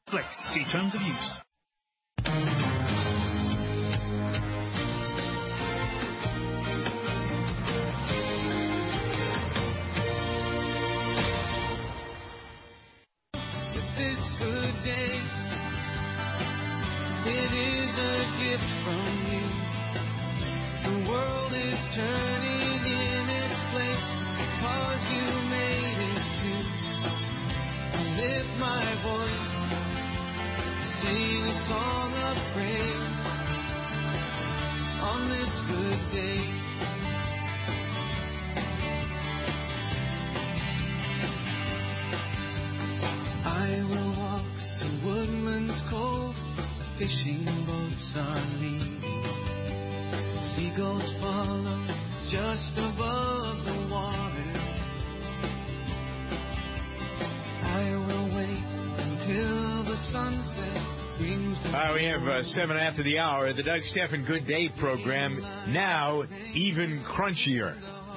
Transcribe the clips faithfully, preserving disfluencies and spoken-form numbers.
Netflix. See terms of use. This good day, it is a gift from you. The world is turning in its place because you made it too. I lift my voice, sing a song of praise on this good day. I will walk to Woodman's Cove, the fishing boats are leaving. Seagulls follow just above the water. I will wait until the sunset brings the... All right, we have uh, seven after the hour. The Doug Stephan Good Day program, now even crunchier.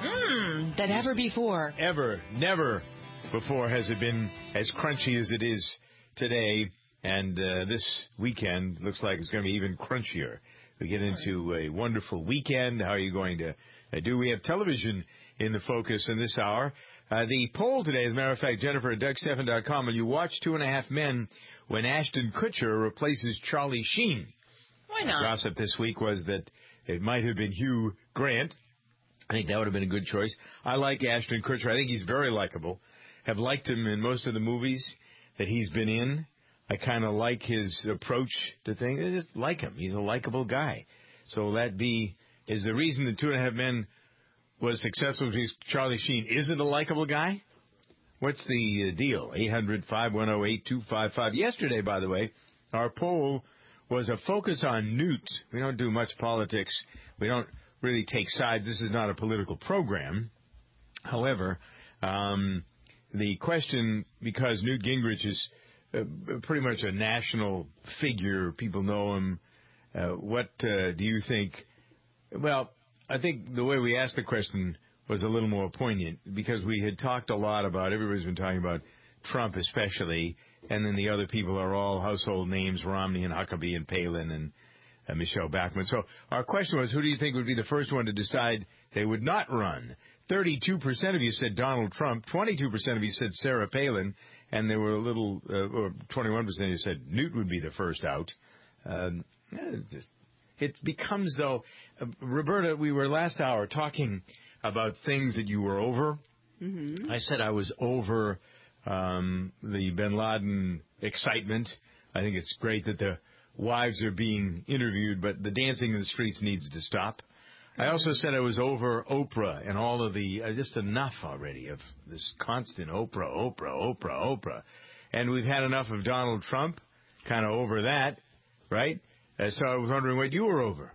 Mmm, than ever before. Ever, never before has it been as crunchy as it is today. And uh, this weekend looks like it's going to be even crunchier. We get into a wonderful weekend. How are you going to uh, do? We have television in the focus in this hour. Uh, the poll today, as a matter of fact, Jennifer at Doug Stephan dot com, will you watch Two and a Half Men when Ashton Kutcher replaces Charlie Sheen? Why not? The gossip this week was that it might have been Hugh Grant. I think that would have been a good choice. I like Ashton Kutcher. I think he's very likable. Have liked him in most of the movies that he's been in. I kind of like his approach to things. I just like him. He's a likable guy. So that be is the reason the Two and a Half Men was successful because Charlie Sheen isn't a likable guy? What's the uh, deal? eight hundred, five one zero, eight two five five. Yesterday, by the way, our poll was a focus on Newt. We don't do much politics. We don't really take sides. This is not a political program. However, um, the question, because Newt Gingrich is uh, pretty much a national figure, people know him, uh, what uh, do you think? Well, I think the way we asked the question was a little more poignant because we had talked a lot about, everybody's been talking about Trump especially, and then the other people are all household names, Romney and Huckabee and Palin and uh, Michelle Bachmann. So our question was, who do you think would be the first one to decide they would not run? thirty-two percent of you said Donald Trump, twenty-two percent of you said Sarah Palin, and there were a little, uh, or twenty-one percent of you said Newt would be the first out. Um, it, just, it becomes, though, uh, Roberta, we were last hour talking about things that you were over. Mm-hmm. I said I was over um, the bin Laden excitement. I think it's great that the wives are being interviewed, but the dancing in the streets needs to stop. I also said I was over Oprah and all of the, uh, just enough already of this constant Oprah, Oprah, Oprah, Oprah. And we've had enough of Donald Trump, kind of over that, right? Uh, so I was wondering what you were over,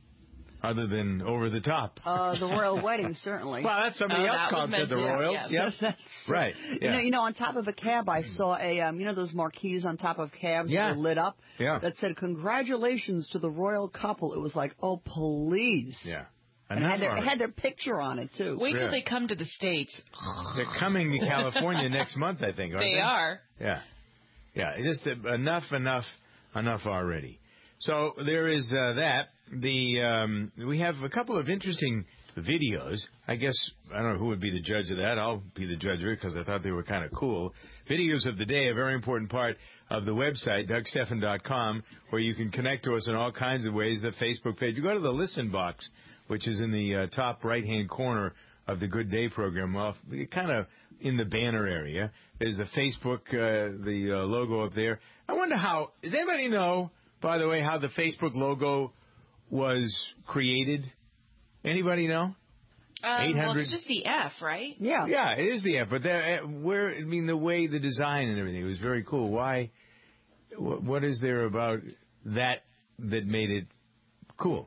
other than over the top. Uh, the royal wedding, certainly. Well, that's somebody Oh, else that called was said the mentioned, Royals. yeah. Yep. That's, Right. You Yeah. know, you know, on top of a cab, I saw a, um, you know, those marquees on top of cabs Yeah. that were lit up. Yeah. That said, "Congratulations to the royal couple." It was like, oh, please. Yeah. And it had, their, it had their picture on it too. Wait till Yeah. they come to the States. They're coming to California next month, I think, aren't they? They are. Yeah. Yeah. Just uh, enough, enough, enough already. So there is uh, that. The um, we have a couple of interesting videos. I guess, I don't know who would be the judge of that. I'll be the judge of it because I thought they were kind of cool. Videos of the day, a very important part of the website, Doug Stephan dot com, where you can connect to us in all kinds of ways. The Facebook page. You go to the listen box, which is in the uh, top right-hand corner of the Good Day program, off kind of in the banner area. There's the Facebook, uh, the uh, logo up there. I wonder how, does anybody know, by the way, how the Facebook logo was created? Anybody know? Um, eight hundred well, it's just the F, right? Yeah. Yeah, it is the F, but there, uh, where, I mean, the way, the design and everything, it was very cool. Why, wh- what is there about that that made it cool?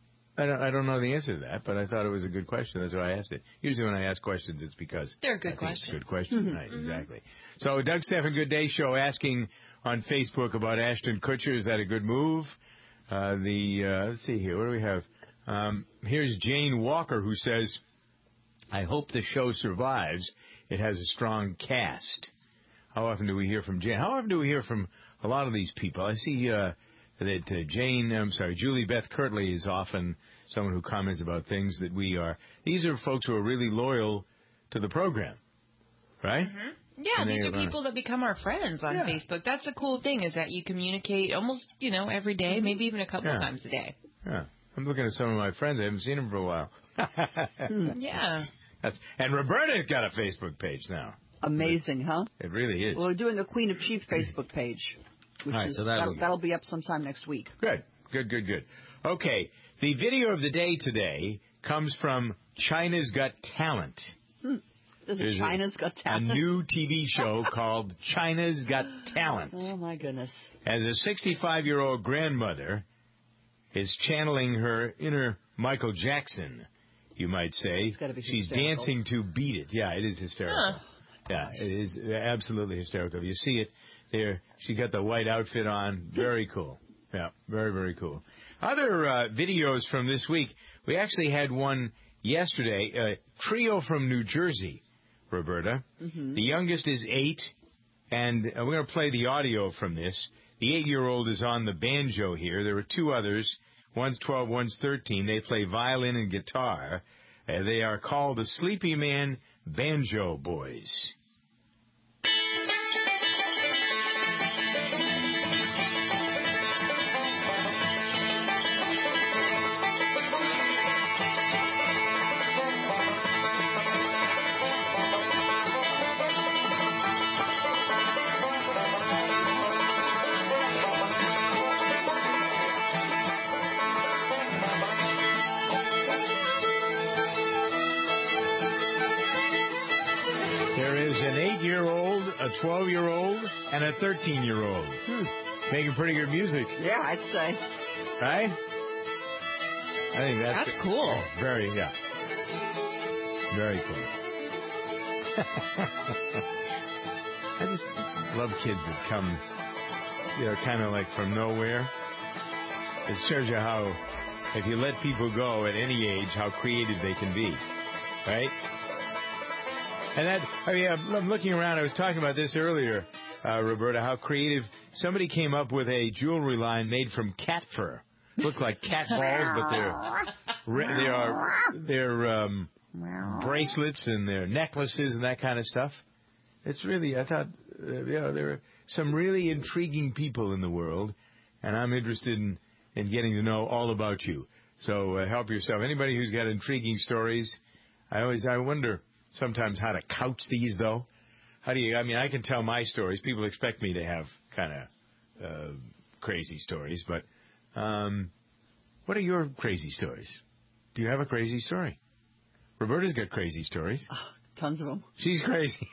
I don't, I don't know the answer to that, but I thought it was a good question. That's why I asked it. Usually when I ask questions, it's because They're good I think questions. It's a good question, Mm-hmm. right? Exactly. So, Doug Stephan Good Day Show asking on Facebook about Ashton Kutcher. Is that a good move? Uh, the uh, let's see here. What do we have? Um, here's Jane Walker who says, "I hope the show survives. It has a strong cast." How often do we hear from Jane? How often do we hear from a lot of these people? I see uh, that uh, Jane, I'm sorry, Julie Beth Kirtley is often someone who comments about things that we are. These are folks who are really loyal to the program, right? Mm-hmm. Yeah, And these they are run- people that become our friends on Yeah. Facebook. That's the cool thing, is that you communicate almost, you know, every day, maybe even a couple Yeah. times a day. Yeah. I'm looking at some of my friends. I haven't seen them for a while. Yeah. That's, and Roberta's got a Facebook page now. Amazing, huh? It really is. Well, we're doing a Queen of Chief Facebook page. Which All right, is, so that'll that'll, be- that'll be up sometime next week. Good, good, good, good. Okay, the video of the day today comes from China's Got Talent. Hmm. This There's is a- China's Got A Talent. new T V show called China's Got Talent. Oh, my goodness. As a sixty-five-year-old grandmother is channeling her inner Michael Jackson, you might say. It's gotta be She's hysterical. dancing to Beat It. Yeah, it is hysterical. Huh. Yeah, it is absolutely hysterical. You see it there. She got the white outfit on. Very cool. Yeah, very, very cool. Other uh, videos from this week. We actually had one yesterday. A trio from New Jersey, Roberta. Mm-hmm. The youngest is eight, and uh, we're going to play the audio from this. The eight-year-old is on the banjo here. There were two others. One's twelve, one's thirteen. They play violin and guitar. Uh, they are called the Sleepy Man Banjo Boys. There is an eight-year-old, a twelve-year-old, and a thirteen-year-old. Hmm. Making pretty good music, Yeah, I'd say. right? I think that's, That's cool. Very, yeah. Very cool. I just love kids that come, you know, kind of like from nowhere. It shows you how, if you let people go at any age, how creative they can be, right? And that, I mean, I'm I'm looking around. I was talking about this earlier, uh, Roberta, how creative. Somebody came up with a jewelry line made from cat fur. Look like cat balls, but they're re- they are they're um, bracelets and they're necklaces and that kind of stuff. It's really, I thought, uh, you know, there are some really intriguing people in the world, and I'm interested in, in getting to know all about you. So uh, help yourself. Anybody who's got intriguing stories, I always I wonder sometimes how to couch these, though. How do you, I mean, I can tell my stories. People expect me to have kind of uh, crazy stories, but um, what are your crazy stories? Do you have a crazy story? Roberta's got crazy stories. Oh, tons of them. She's crazy.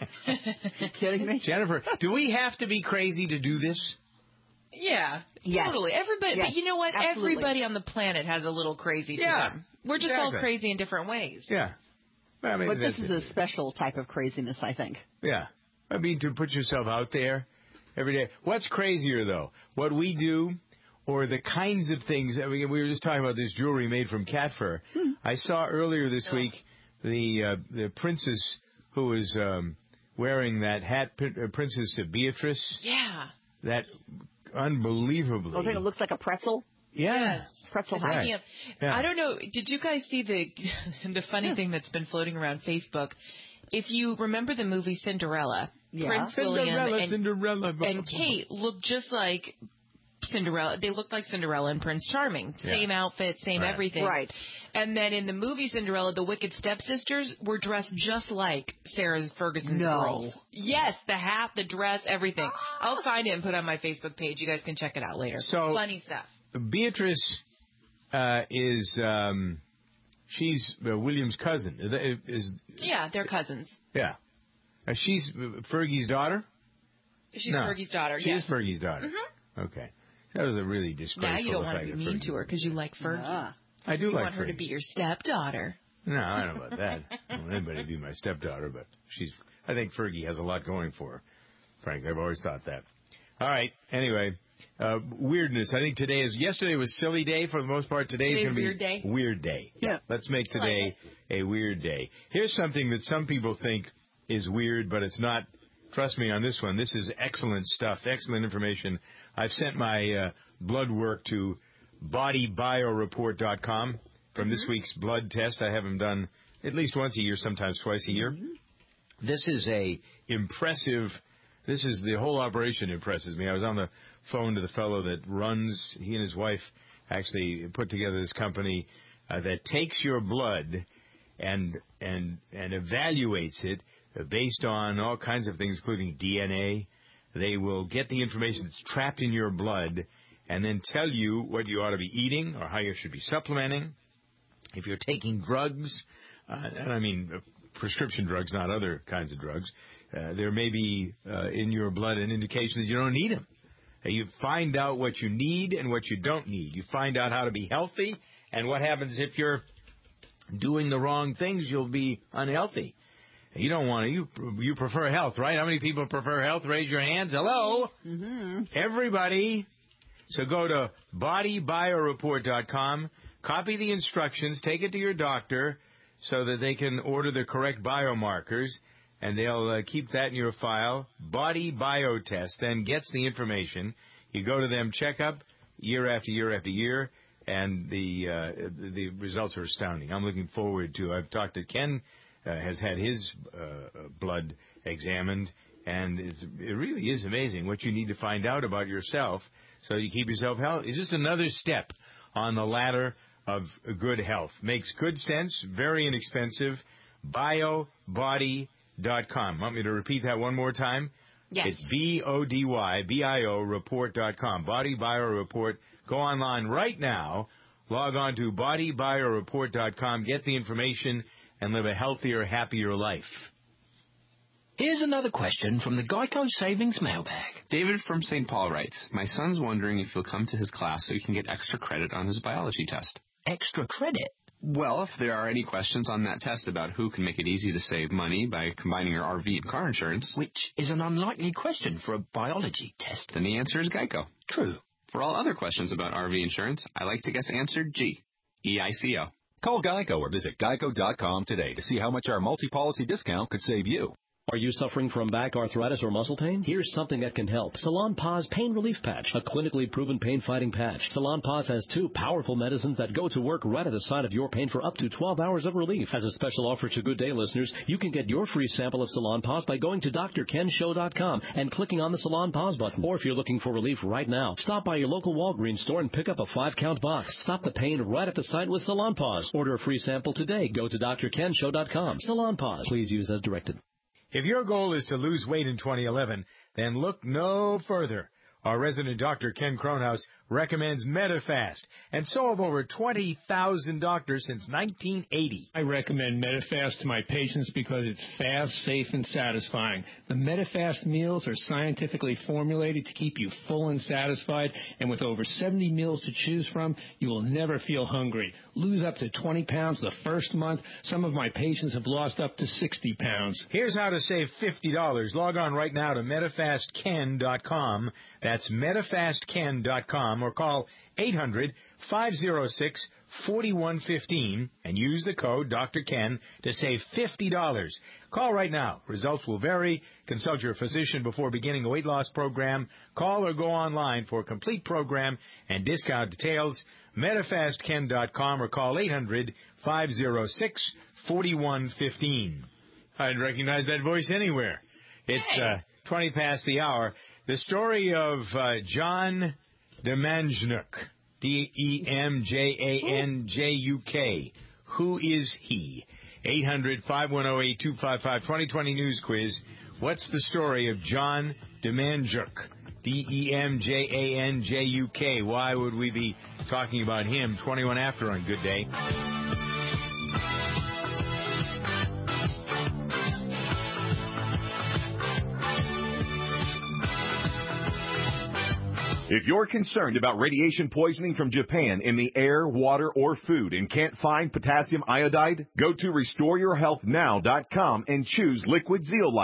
You kidding me? Jennifer, do we have to be crazy to do this? Yeah, Yes. totally. Everybody, Yes, but you know what? absolutely. Everybody on the planet has a little crazy to Yeah, them. We're just exactly. all crazy in different ways. Yeah. I mean, But this that's is it. a special type of craziness, I think. Yeah. I mean, to put yourself out there every day. What's crazier, though? What we do or the kinds of things? I mean, we were just talking about this jewelry made from cat fur. Hmm. I saw earlier this week the uh, the princess who was um, wearing that hat, P- uh, Princess Beatrice. Yeah. That unbelievably. Oh, I think it looks like a pretzel. Yeah. Yes. Pretzel Right. hat. Speaking of- Yeah. I don't know. Did you guys see the the funny thing that's been floating around Facebook? If you remember the movie Cinderella, Yeah. Prince William Cinderella, and, Cinderella. and Kate looked just like Cinderella. They looked like Cinderella and Prince Charming. Yeah. Same outfit, same Right. everything. Right. And then in the movie Cinderella, the Wicked Stepsisters were dressed just like Sarah Ferguson's No. girls. Yes, the hat, the dress, everything. I'll find it and put it on my Facebook page. You guys can check it out later. So- Funny stuff. Beatrice uh, is um, she's uh, William's cousin. Is, is Yeah, they're cousins. yeah. Uh, she's Fergie's daughter. She's No. Fergie's daughter. She yes. is Fergie's daughter. Okay, that was a really disgraceful. Now you don't the want to fact be that mean Fergie- to her because you like Fergie. Ah. I do You like want her to Fergie. be your stepdaughter. No, I don't know about that. I don't want anybody to be my stepdaughter, but she's. I think Fergie has a lot going for her. Frankly, I've always thought that. All right. Anyway, uh, weirdness. I think today is. Yesterday was silly day for the most part. Today is Today's going to be weird day? Weird day. Yeah. Let's make I like today a weird day. Here's something that some people think is weird, but it's not Trust me on this one. This is excellent stuff, excellent information. I've sent my uh, blood work to body bio report dot com from mm-hmm. this week's blood test. I have them done at least once a year, sometimes twice a year. Mm-hmm. This is a impressive, this is the whole operation impresses me. I was on the phone to the fellow that runs, he and his wife actually put together this company uh, that takes your blood and and and evaluates it based on all kinds of things, including D N A. They will get the information that's trapped in your blood and then tell you what you ought to be eating or how you should be supplementing. If you're taking drugs, uh, and I mean uh, prescription drugs, not other kinds of drugs, uh, there may be uh, in your blood an indication that you don't need them. Uh, you find out what you need and what you don't need. You find out how to be healthy, and what happens if you're doing the wrong things, you'll be unhealthy. You don't want to. You you prefer health, right? How many people prefer health? Raise your hands. Hello? Mm-hmm. Everybody. So go to body bio report dot com, copy the instructions, take it to your doctor so that they can order the correct biomarkers, and they'll uh, keep that in your file. Body Bio Test then gets the information. You go to them, check up year after year after year, and the uh, the results are astounding. I'm looking forward to. I've talked to Ken. Uh, has had his uh, blood examined, and it's, it really is amazing what you need to find out about yourself so you keep yourself healthy. It's just another step on the ladder of good health. Makes good sense, very inexpensive. bio body dot com. Want me to repeat that one more time? Yes. It's B O D Y B I O report dot com. Body Bio Report. Go online right now. Log on to body bio report dot com. Get the information and live a healthier, happier life. Here's another question from the Geico Savings Mailbag. David from Saint Paul writes, my son's wondering if he'll come to his class so he can get extra credit on his biology test. Extra credit? Well, if there are any questions on that test about who can make it easy to save money by combining your R V and car insurance... Which is an unlikely question for a biology test. Then the answer is Geico. True. For all other questions about R V insurance, I like to guess answer G, E I C O. Call Geico or visit geico dot com today to see how much our multi-policy discount could save you. Are you suffering from back arthritis or muscle pain? Here's something that can help. Salonpas Pain Relief Patch, a clinically proven pain-fighting patch. Salonpas has two powerful medicines that go to work right at the site of your pain for up to twelve hours of relief. As a special offer to Good Day listeners, you can get your free sample of Salonpas by going to D R Ken Show dot com and clicking on the Salonpas button. Or if you're looking for relief right now, stop by your local Walgreens store and pick up a five-count box. Stop the pain right at the site with Salonpas. Order a free sample today. Go to D R Ken Show dot com. Salonpas. Please use as directed. If your goal is to lose weight in twenty eleven, then look no further. Our resident doctor, Ken Kronhaus, recommends Medifast, and so have over twenty thousand doctors since nineteen eighty. I recommend Medifast to my patients because it's fast, safe, and satisfying. The Medifast meals are scientifically formulated to keep you full and satisfied, and with over seventy meals to choose from, you will never feel hungry. Lose up to twenty pounds the first month. Some of my patients have lost up to sixty pounds. Here's how to save fifty dollars. Log on right now to Medifast Ken dot com. That's Medifast Ken dot com, or call eight hundred, five oh six, four one one five and use the code Doctor Ken to save fifty dollars. Call right now. Results will vary. Consult your physician before beginning a weight loss program. Call or go online for a complete program and discount details. Medifast Ken dot com, or call eight hundred, five oh six, four one one five. I'd recognize that voice anywhere. It's uh, twenty past the hour. The story of uh, John Demanjuk, D E M J A N J U K. Who is he? eight hundred, five one zero, eight two five five. twenty twenty News Quiz. What's the story of John Demanjuk? D E M J A N J U K. Why would we be talking about him? twenty-one after on Good Day. If you're concerned about radiation poisoning from Japan in the air, water, or food and can't find potassium iodide, go to restore your health now dot com and choose Liquid Zeolite.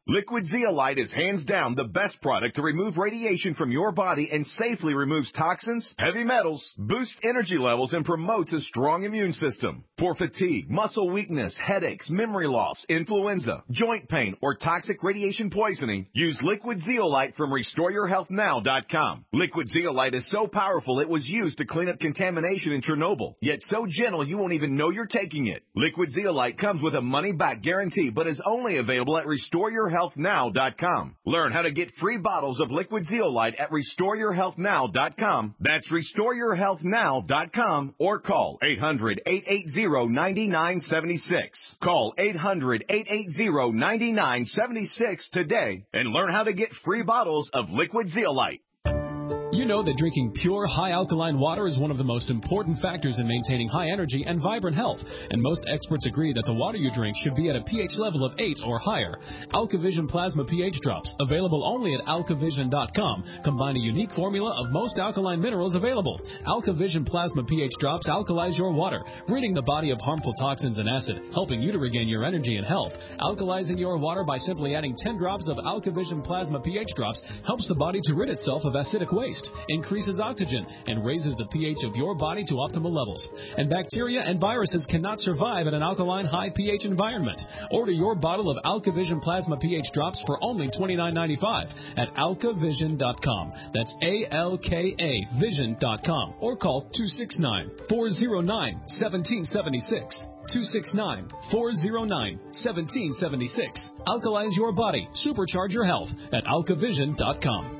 Liquid Zeolite is hands down the best product to remove radiation from your body and safely removes toxins, heavy metals, boosts energy levels, and promotes a strong immune system. For fatigue, muscle weakness, headaches, memory loss, influenza, joint pain, or toxic radiation poisoning, use Liquid Zeolite from Restore Your Health Now dot com. Liquid Zeolite is so powerful it was used to clean up contamination in Chernobyl, yet so gentle you won't even know you're taking it. Liquid Zeolite comes with a money-back guarantee, but is only available at Restore Your Health Now dot com. Learn how to get free bottles of Liquid Zeolite at Restore Your Health Now dot com. That's Restore Your Health Now dot com or call eight hundred, eight eight zero, nine nine seven six. Call eight hundred, eight eight zero, nine nine seven six today and learn how to get free bottles of Liquid Zeolite. You know that drinking pure, high-alkaline water is one of the most important factors in maintaining high energy and vibrant health, and most experts agree that the water you drink should be at a pH level of eight or higher. AlkaVision Plasma pH Drops, available only at alkavision dot com, combine a unique formula of most alkaline minerals available. AlkaVision Plasma pH Drops alkalize your water, ridding the body of harmful toxins and acid, helping you to regain your energy and health. Alkalizing your water by simply adding ten drops of AlkaVision Plasma pH Drops helps the body to rid itself of acidic waste, increases oxygen, and raises the pH of your body to optimal levels. And bacteria and viruses cannot survive in an alkaline high pH environment. Order your bottle of AlkaVision Plasma pH Drops for only twenty-nine ninety-five at alkavision dot com. That's A L K A vision dot com. Or call two six nine, four zero nine, one seven seven six. two six nine, four zero nine, one seven seven six. Alkalize your body. Supercharge your health at alkavision dot com.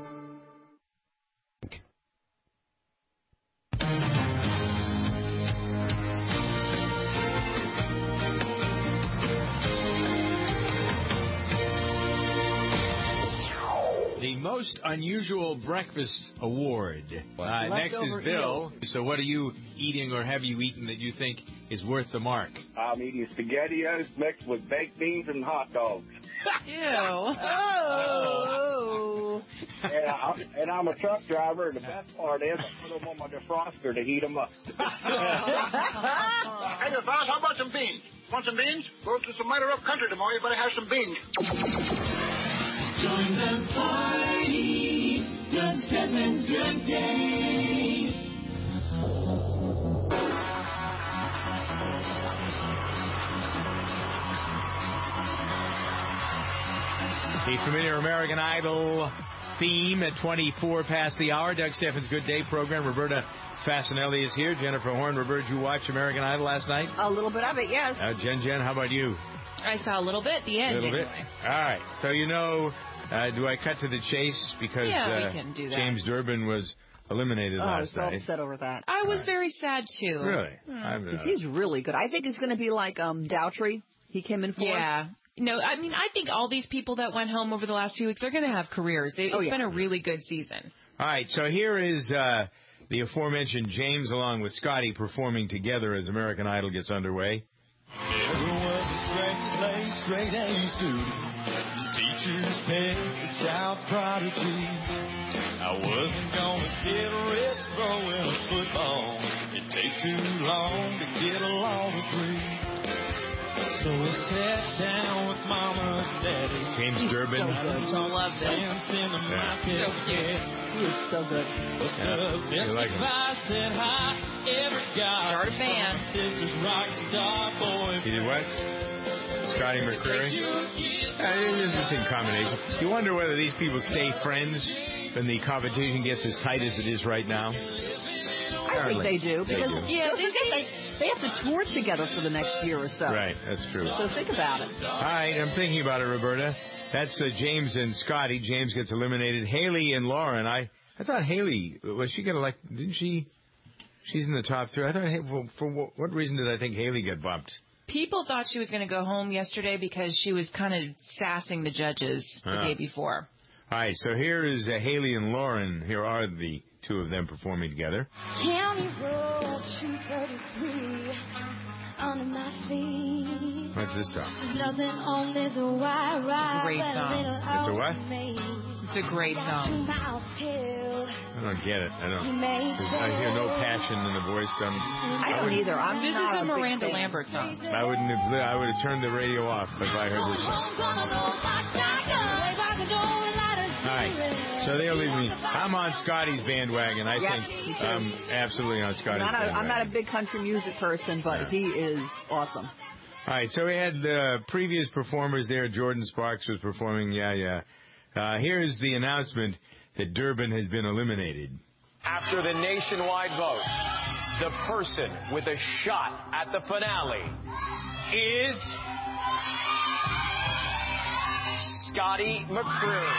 The most unusual breakfast award. Uh, next is Bill. So what are you eating or have you eaten that you think is worth the mark? I'm eating SpaghettiOs mixed with baked beans and hot dogs. Ew. Oh. and, I, and I'm a truck driver, and the best part is I put them on my defroster to heat them up. Hey, fellas, how about some beans? Want some beans? Go to some mighty rough country tomorrow. You better have some beans. Join the party, Doug Stedman's Good Day. The familiar American Idol theme at twenty-four past the hour. Doug Steffens' Good Day program. Roberta Fasanelli is here. Jennifer Horn. Roberta, did you watch American Idol last night? A little bit of it, yes. Uh, Jen, Jen, how about you? I saw a little bit at the end. A little anyway. bit. All right. So, you know, uh, do I cut to the chase? Because yeah, uh, we can do that. James Durbin was eliminated oh, last I was so night. upset over that. I was very sad, too. Really? Hmm. Because he's really good. I think it's going to be like um, Dowtry. He came in for. Yeah. No, I mean, I think all these people that went home over the last few weeks, they're going to have careers. It's oh, yeah. been a really good season. All right, so here is uh, the aforementioned James along with Scotty performing together as American Idol gets underway. It was a straight place, straight A student. Teacher's pet, the child prodigy. I wasn't gonna get rich throwing a football. It'd take too long to get a law degree. So we sat down with Mama and Daddy. James Durbin. So Love it. Yeah. So cute. He is so good. Yeah, you like him. Start a band. He did what? Scotty McCreery? Uh, an interesting combination. You wonder whether these people stay friends when the competition gets as tight as it is right now. I think they do. They Because do. Yeah, they, they, they have to tour together for the next year or so. Right, that's true. So think about it. All right, I'm thinking about it, Roberta. That's uh, James and Scotty. James gets eliminated. Haley and Lauren. I, I thought Haley, was she going to, like, didn't she, she's in the top three. I thought, for, for what, what reason did I think Haley get bumped? People thought she was going to go home yesterday because she was kind of sassing the judges the Ah. day before. All right, so here is uh, Haley and Lauren. Here are the two of them performing together. County Road two thirty-three under my feet. What's this song? Nothing on this wire ride. Great song. It's a what? It's a great song. I don't get it. I don't. I hear no passion in the voice. I'm, I don't either. I'm This not is a big Miranda fan. Lambert song. I wouldn't have. I would have turned the radio off if I heard this song. All right. So they'll leave me. I'm on Scotty's bandwagon. I Yes, think me too. I'm absolutely on Scotty's I'm not, a, bandwagon. I'm not a big country music person, but Yeah. he is awesome. All right, so we had the previous performers there. Jordan Sparks was performing. Yeah, yeah. Uh, here's the announcement that Durbin has been eliminated. After the nationwide vote, the person with a shot at the finale is Scotty McCreery.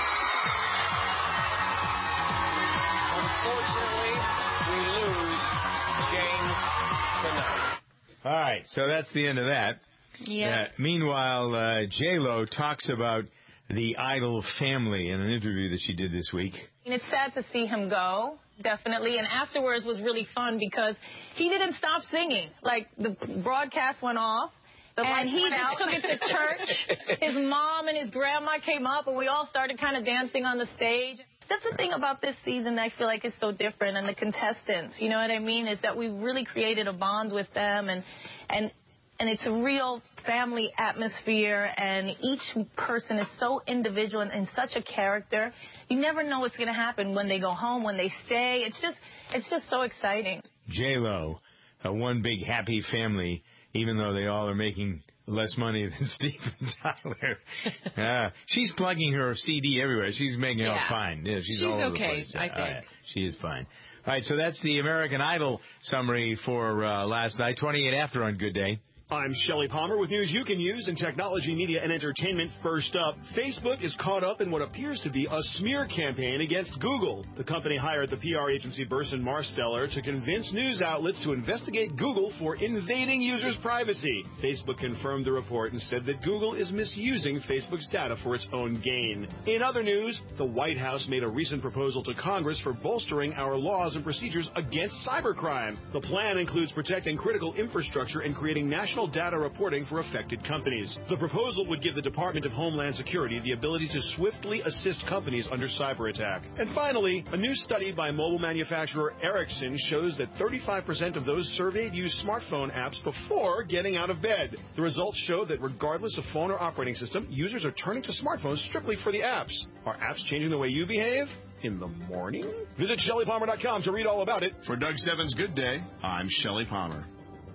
Unfortunately, we lose James tonight. All right, so that's the end of that. Yeah. Uh, meanwhile, uh, J-Lo talks about the Idol family in an interview that she did this week. And it's sad to see him go, definitely. And afterwards was really fun because he didn't stop singing. Like, the broadcast went off, and he just took it to church. His mom and his grandma came up, and we all started kind of dancing on the stage. That's the thing about this season that I feel like is so different, and the contestants, you know what I mean, is that we really created a bond with them, and and and it's a real family atmosphere, and each person is so individual and, and such a character. You never know what's going to happen when they go home, when they stay. It's just it's just so exciting. J-Lo, uh, one big happy family, even though they all are making less money than Steven Tyler. Uh, she's plugging her C D everywhere. She's making out Yeah. fine. Yeah, she's, She's all over okay, the place. I Uh, think. she is fine. All right, so that's the American Idol summary for uh, last night. twenty-eight after on Good Day. I'm Shelley Palmer with news you can use in technology, media, and entertainment. First up, Facebook is caught up in what appears to be a smear campaign against Google. The company hired the P R agency Burson Marsteller to convince news outlets to investigate Google for invading users' privacy. Facebook confirmed the report and said that Google is misusing Facebook's data for its own gain. In other news, the White House made a recent proposal to Congress for bolstering our laws and procedures against cybercrime. The plan includes protecting critical infrastructure and creating national data reporting for affected companies. The proposal would give the Department of Homeland Security the ability to swiftly assist companies under cyber attack. And finally, a new study by mobile manufacturer Ericsson shows that thirty-five percent of those surveyed use smartphone apps before getting out of bed. The results show that regardless of phone or operating system, users are turning to smartphones strictly for the apps. Are apps changing the way you behave? In the morning? Visit Shelley Palmer dot com to read all about it. For Doug Stebbins' Good Day, I'm Shelley Palmer.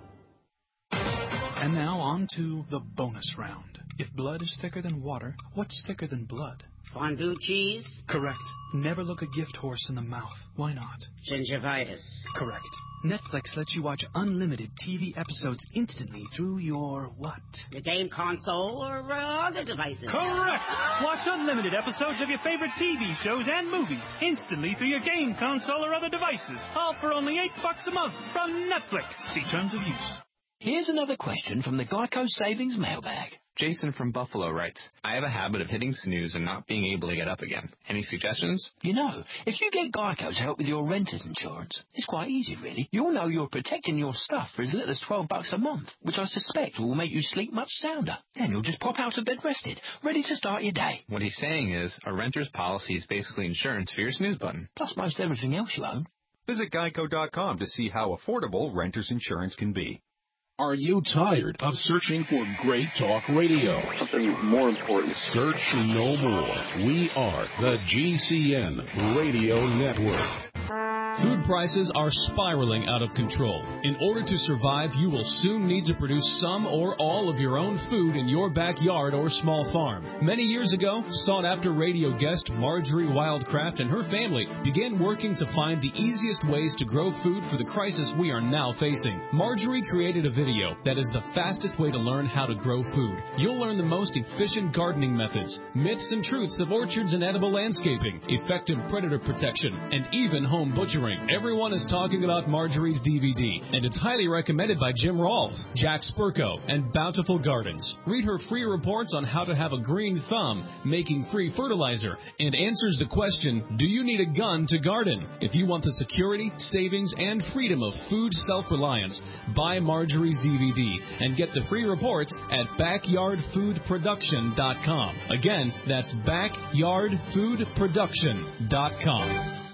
And now on to the bonus round. If blood is thicker than water, what's thicker than blood? Fondue cheese? Correct. Never look a gift horse in the mouth. Why not? Gingivitis. Correct. Netflix lets you watch unlimited T V episodes instantly through your what? Your game console or uh, other devices. Correct! Watch unlimited episodes of your favorite T V shows and movies instantly through your game console or other devices. All for only eight bucks a month from Netflix. See terms of use. Here's another question from the Geico Savings Mailbag. Jason from Buffalo writes, I have a habit of hitting snooze and not being able to get up again. Any suggestions? You know, if you get Geico to help with your renter's insurance, it's quite easy, really. You'll know you're protecting your stuff for as little as twelve bucks a month, which I suspect will make you sleep much sounder. Then you'll just pop out of bed rested, ready to start your day. What he's saying is, a renter's policy is basically insurance for your snooze button. Plus most everything else you own. Visit geico dot com to see how affordable renter's insurance can be. Are you tired of searching for great talk radio? Something more important. Search no more. We are the G C N Radio Network. Food prices are spiraling out of control. In order to survive, you will soon need to produce some or all of your own food in your backyard or small farm. Many years ago, sought-after radio guest Marjorie Wildcraft and her family began working to find the easiest ways to grow food for the crisis we are now facing. Marjorie created a video that is the fastest way to learn how to grow food. You'll learn the most efficient gardening methods, myths and truths of orchards and edible landscaping, effective predator protection, and even home butchering. Everyone is talking about Marjorie's D V D, and it's highly recommended by Jim Rawls, Jack Spurko, and Bountiful Gardens. Read her free reports on how to have a green thumb, making free fertilizer, and answers the question, do you need a gun to garden? If you want the security, savings, and freedom of food self-reliance, buy Marjorie's D V D and get the free reports at backyard food production dot com. Again, that's backyard food production dot com.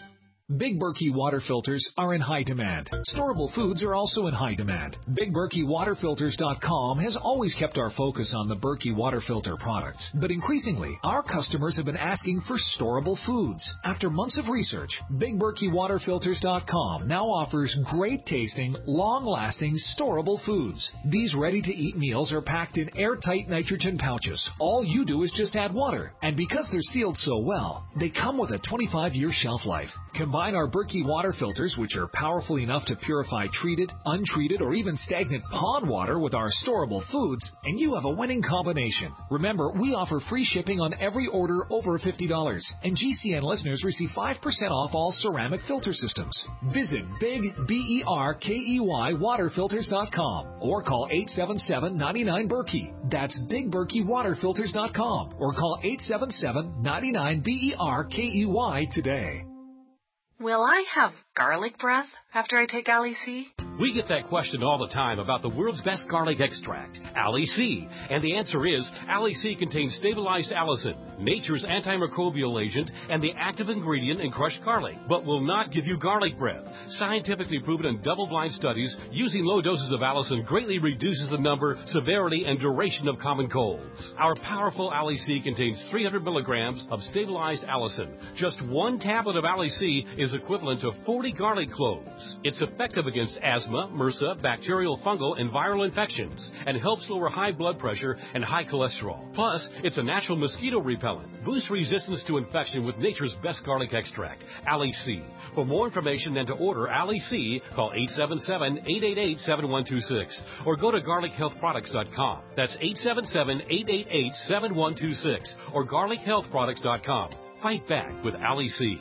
Big Berkey water filters are in high demand. Storable foods are also in high demand. Big Berkey Water Filters dot com has always kept our focus on the Berkey water filter products. But increasingly, our customers have been asking for storable foods. After months of research, Big Berkey Water Filters dot com now offers great tasting, long-lasting, storable foods. These ready-to-eat meals are packed in airtight nitrogen pouches. All you do is just add water. And because they're sealed so well, they come with a twenty-five year shelf life. Combine our Berkey water filters, which are powerful enough to purify treated, untreated, or even stagnant pond water with our storable foods, and you have a winning combination. Remember, we offer free shipping on every order over fifty dollars, and G C N listeners receive five percent off all ceramic filter systems. Visit Big B E R K E Y Water Filters dot com or call eight seven seven, nine nine, Berkey. That's Big Berkey Water Filters dot com or call eight seven seven, nine nine, B E R K E Y today. Will I have garlic breath after I take Ali C? We get that question all the time about the world's best garlic extract, Ali C. And the answer is, Ali C contains stabilized allicin, nature's antimicrobial agent, and the active ingredient in crushed garlic, but will not give you garlic breath. Scientifically proven in double-blind studies, using low doses of allicin greatly reduces the number, severity, and duration of common colds. Our powerful Ali C contains three hundred milligrams of stabilized allicin. Just one tablet of Ali C is equivalent to forty garlic cloves. It's effective against asthma, MRSA, bacterial, fungal, and viral infections, and helps lower high blood pressure and high cholesterol. Plus, it's a natural mosquito repellent. Boost resistance to infection with nature's best garlic extract, Ali C. For more information and to order Ali C, call eight seven seven, eight eight eight, seven one two six or go to garlic health products dot com. That's eight seven seven, eight eight eight, seven one two six or garlic health products dot com. Fight back with Ali C.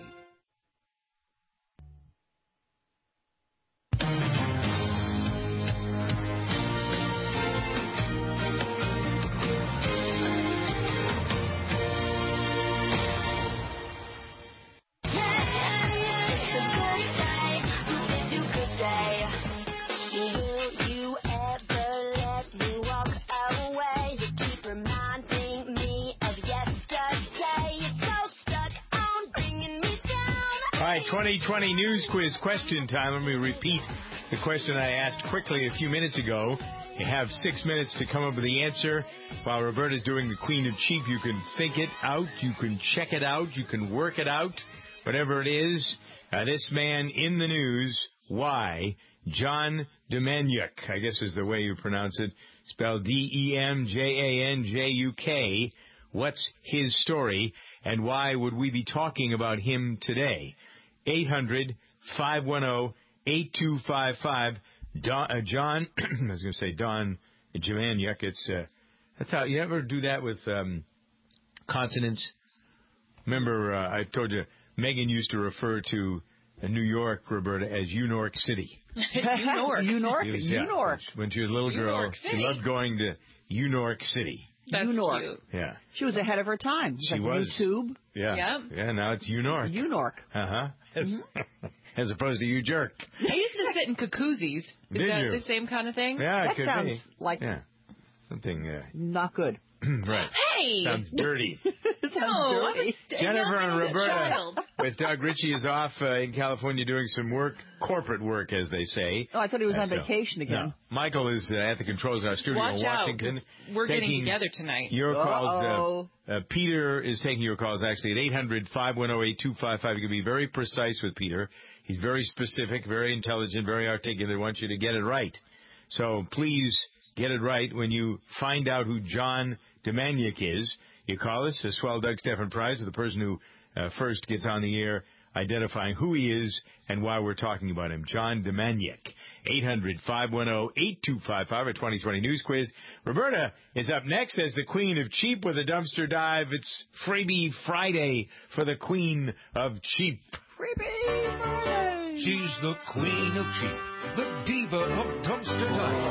twenty twenty News Quiz question time. Let me repeat the question I asked quickly a few minutes ago. You have six minutes to come up with the answer. While Roberta's doing the Queen of Cheap, you can think it out, you can check it out, you can work it out, whatever it is. Uh, this man in the news, why? John Demjanjuk, I guess is the way you pronounce it, spelled D E M J A N J U K. What's his story, and why would we be talking about him today? eight hundred, five one zero, eight two five five. Don, uh, John, I was going to say Don Demjanjuk. It's uh, that's how you ever do that with um, consonants. Remember, uh, I told you Megan used to refer to uh, New York, Roberta, as U-Nork City. U-Nork, U-Nork, yeah, U-Nork. When she was a little girl, she loved going to U-Nork City. That's U-Nork. cute. Yeah. She was ahead of her time. She like was. YouTube. Yeah. Yep. Yeah, now it's U-Nork. U-Nork. Uh-huh. As, mm-hmm. as opposed to U-Jerk. I used to sit in Kakoozis. Is Did that you? the same kind of thing? Yeah, it that could sounds be. like yeah. Something uh, not good. Right. Hey! Sounds dirty. Sounds no, dirty. Jennifer and Roberta child. with Doug Ritchie is off uh, in California doing some work, corporate work, as they say. Oh, I thought he was uh, on so, vacation again. No. Michael is uh, at the controls in our studio Watch in Washington. out, 'cause we're getting together tonight. Your calls. Uh, uh, Peter is taking your calls actually at eight hundred, five one zero, eight two five five. You can be very precise with Peter. He's very specific, very intelligent, very articulate. He wants you to get it right. So please get it right when you find out who John Demjanjuk is. You call us, a Swell Doug Stephan Prize, with the person who uh, first gets on the air identifying who he is and why we're talking about him. John Demjanjuk. eight hundred, five one zero, eight two five five, a twenty twenty News Quiz. Roberta is up next as the Queen of Cheap with a dumpster dive. It's Freebie Friday for the Queen of Cheap. Freebie Friday! She's the Queen of Cheap, the diva of dumpster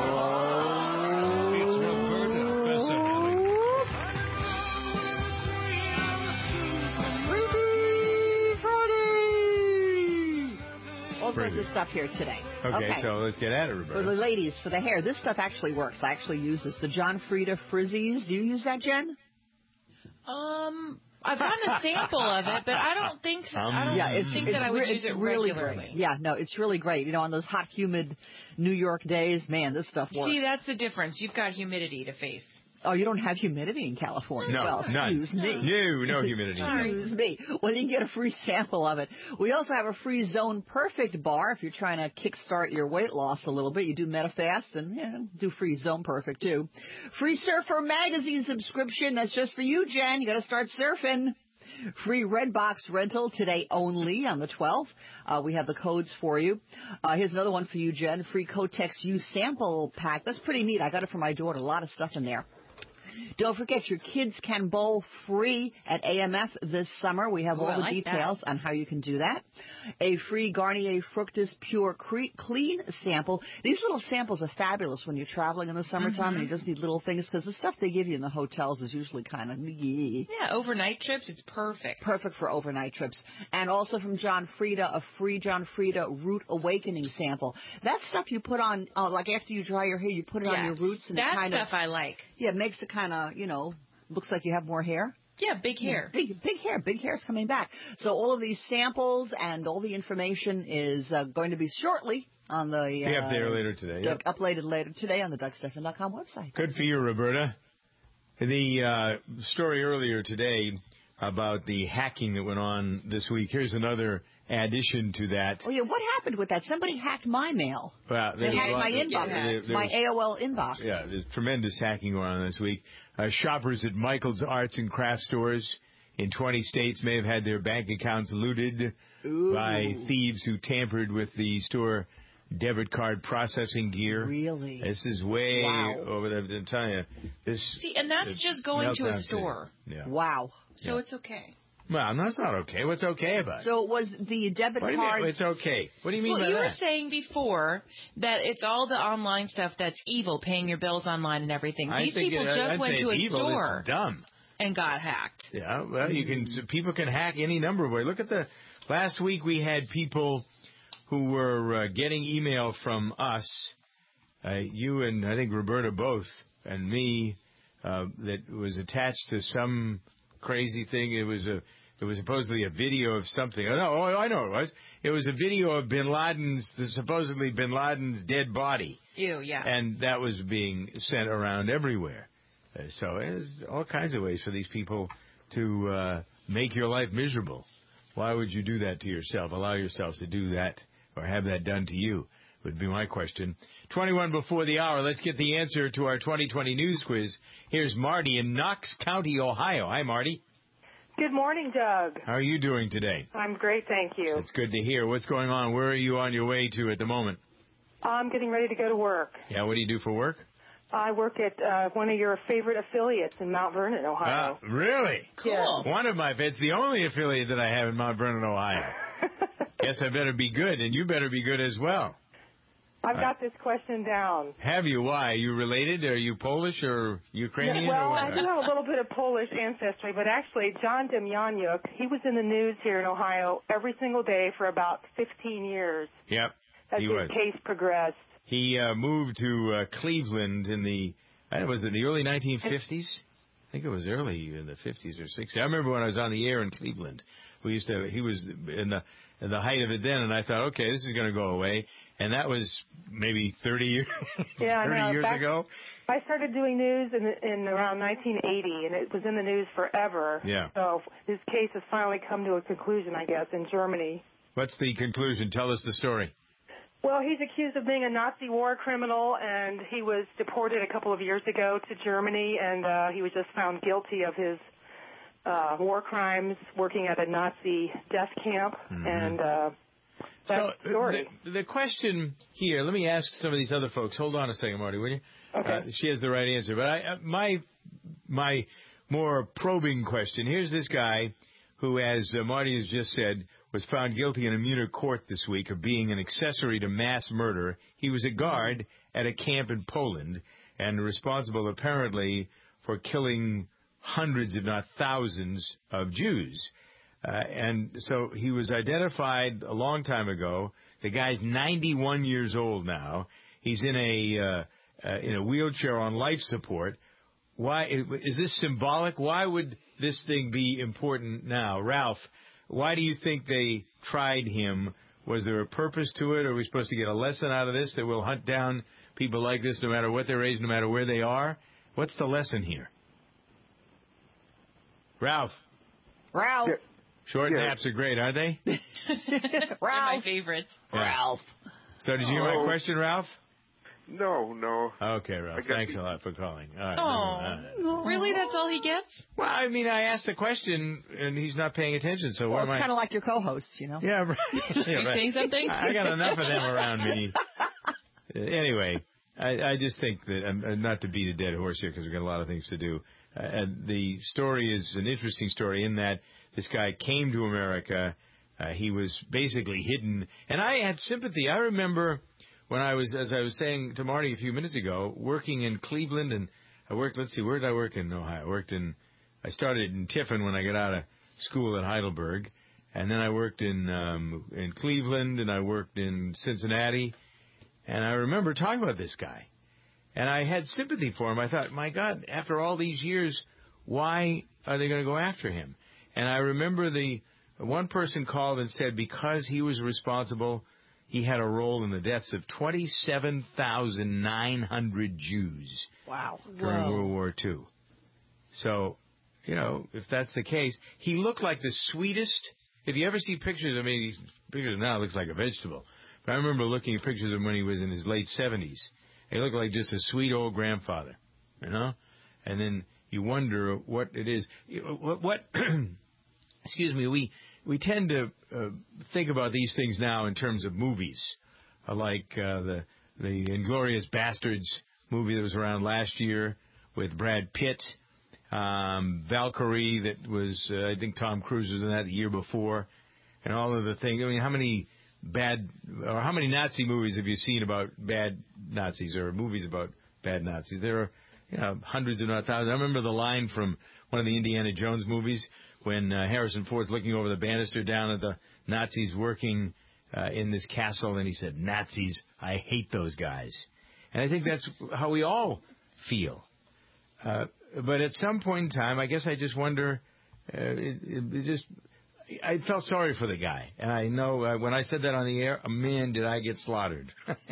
diving. It's Roberta Fassanelli. Also, this stuff here today. Okay, okay, so let's get at it, Roberta. For the ladies, for the hair, this stuff actually works. I actually use this. The John Frieda Frizzies. Do you use that, Jen? Um, I've gotten a sample of it, but I don't think Um, I don't yeah, it's, think it's that I would re- use it's it really regularly. great. Yeah, no, it's really great. You know, on those hot, humid New York days, man, this stuff works. See, that's the difference. You've got humidity to face. Oh, you don't have humidity in California? No, well, none. excuse me. No, no humidity. Excuse me. Well, you can get a free sample of it. We also have a free Zone Perfect bar if you're trying to kickstart your weight loss a little bit. You do MetaFast and yeah, do free Zone Perfect too. Free Surfer magazine subscription. That's just for you, Jen. You got to start surfing. Free Redbox rental today only on the twelfth. Uh, we have the codes for you. Uh, here's another one for you, Jen. Free Kotex U sample pack. That's pretty neat. I got it for my daughter. A lot of stuff in there. Don't forget, your kids can bowl free at A M F this summer. We have Ooh, all I the like details that. on how you can do that. A free Garnier Fructis Pure Cre- Clean sample. These little samples are fabulous when you're traveling in the summertime Mhm. and you just need little things because the stuff they give you in the hotels is usually kind of yeah. Yeah, overnight trips, it's perfect. Perfect for overnight trips. And also from John Frieda, a free John Frieda Root Awakening sample. That stuff you put on, uh, like after you dry your hair, you put it on Yeah, your roots and that it kind stuff of, I like. yeah, it makes it kind of, you know, looks like you have more hair. Yeah, big hair. Yeah, big, big hair. Big hair is coming back. So all of these samples and all the information is uh, going to be shortly on the... Uh, Be up there later today. Doug, Yep. Uploaded later today on the Doug Stephan dot com website. Good for you, Roberta. The uh, story earlier today about the hacking that went on this week. Here's another addition to that. Oh, yeah, what happened with that? Somebody hacked my mail. Well, They was hacked my lots of- inbox, there- there my was- A O L inbox. Yeah, there's tremendous hacking going on this week. Uh, shoppers at Michael's Arts and Craft Stores in twenty states may have had their bank accounts looted Ooh. by thieves who tampered with the store debit card processing gear. Really? This is way Wow. over there. I'm telling you. This, See, and that's it's just going to a meltdown store. city. Yeah. Wow. So it's okay. Well, that's not okay. What's okay about it? So it was the debit What do you card... mean? It's okay. What do you mean well, by you that? were saying before that it's all the online stuff that's evil, paying your bills online and everything. I These think people it- just I'd went say to a it's evil. store It's dumb. and got hacked. Yeah, well, you can. So people can hack any number of ways. Look at the last week we had people who were uh, getting email from us, uh, you and I think Roberta both, and me, uh, that was attached to some crazy thing. It was a. It was supposedly a video of something. Oh, no, oh, I know it was. It was a video of Bin Laden's, supposedly Bin Laden's dead body. Ew, yeah. And that was being sent around everywhere. Uh, so there's all kinds of ways for these people to uh, make your life miserable. Why would you do that to yourself? Allow yourself to do that or have that done to you would be my question. twenty-one before the hour. Let's get the answer to our twenty twenty news quiz. Here's Marty in Knox County, Ohio. Hi, Marty. Good morning, Doug. How are you doing today? I'm great, thank you. It's good to hear. What's going on? Where are you on your way to at the moment? I'm getting ready to go to work. Yeah, what do you do for work? I work at uh, one of your favorite affiliates in Mount Vernon, Ohio. Ah, really? Cool. One of my, it's the only affiliate that I have in Mount Vernon, Ohio. Guess I better be good, and you better be good as well. I've got this question down. Have you? Why? Are you related? Are you Polish or Ukrainian? Yeah, well, or I what? do have a little bit of Polish ancestry, but actually, John Demjanjuk, he was in the news here in Ohio every single day for about fifteen years Yep, as he his was. case progressed. He uh, moved to uh, Cleveland in the, I don't know, was it the early nineteen fifties? I think it was early in the fifties or sixties. I remember when I was on the air in Cleveland. We used to, he was in the in the height of it then, and I thought, okay, this is going to go away. And that was maybe thirty years, Yeah, I thirty know. years Back- ago. I started doing news in, in around nineteen eighty, and it was in the news forever. Yeah. So his case has finally come to a conclusion, I guess, in Germany. What's the conclusion? Tell us the story. Well, he's accused of being a Nazi war criminal, and he was deported a couple of years ago to Germany, and uh, he was just found guilty of his uh, war crimes working at a Nazi death camp. Mhm. And uh, that's the story. The, the question here, let me ask some of these other folks. Hold on a second, Marty, will you? Okay. Uh, she has the right answer. But I, uh, my my more probing question, here's this guy who, as uh, Marty has just said, was found guilty in a Munich court this week of being an accessory to mass murder. He was a guard at a camp in Poland and responsible apparently for killing hundreds, if not thousands, of Jews. Uh, and so he was identified a long time ago. The guy's ninety-one years old now. He's in a uh, uh, in a wheelchair on life support. Why is this symbolic? Why would this thing be important now? Ralph, why do you think they tried him? Was there a purpose to it? Are we supposed to get a lesson out of this that we'll hunt down people like this no matter what their age, no matter where they are? What's the lesson here? Ralph. Ralph. Yeah. Short Yeah. naps are great, aren't they? They're my favorites. Yeah. Ralph. So did you hear my Oh. question, Ralph? No, no. Okay, Ralph. I got Thanks you. a lot for calling. All right. Oh, Uh, really? That's all he gets? Well, I mean, I asked a question, and he's not paying attention, so Well, what it's am I... kind of like your co-hosts, you know. Yeah, right. Yeah, You right. saying something? I I got enough of them around me. Uh, Anyway, I, I just think that, um, uh, not to beat a dead horse here because we've got a lot of things to do, uh, and the story is an interesting story in that this guy came to America. Uh, he was basically hidden, and I had sympathy. I remember when I was, as I was saying to Marty a few minutes ago, working in Cleveland, and I worked, let's see, where did I work in Ohio? I worked in, I started in Tiffin when I got out of school at Heidelberg, and then I worked in um, in Cleveland, and I worked in Cincinnati, and I remember talking about this guy, and I had sympathy for him. I thought, my God, after all these years, why are they going to go after him? And I remember the one person called and said because he was responsible, he had a role in the deaths of twenty-seven thousand nine hundred Jews Wow. during Whoa. World War Two. So, you know, if that's the case, he looked like the sweetest. If you ever see pictures, I mean, he's pictures now, looks like a vegetable. But I remember looking at pictures of him when he was in his late seventies. He looked like just a sweet old grandfather, you know? And then you wonder what it is. What, what excuse me, we, we tend to uh, think about these things now in terms of movies, uh, like uh, the, the Inglourious Bastards movie that was around last year with Brad Pitt, um, Valkyrie that was, uh, I think Tom Cruise was in that the year before, and all of the things. I mean, how many bad, or how many Nazi movies have you seen about bad Nazis, or movies about bad Nazis? There are, you know, hundreds if not thousands. I remember the line from one of the Indiana Jones movies when uh, Harrison Ford's looking over the banister down at the Nazis working uh, in this castle, and he said, "Nazis, I hate those guys." And I think that's how we all feel. Uh, but at some point in time, I guess I just wonder, uh, it, it, it just, I felt sorry for the guy. And I know uh, when I said that on the air, man, did I get slaughtered.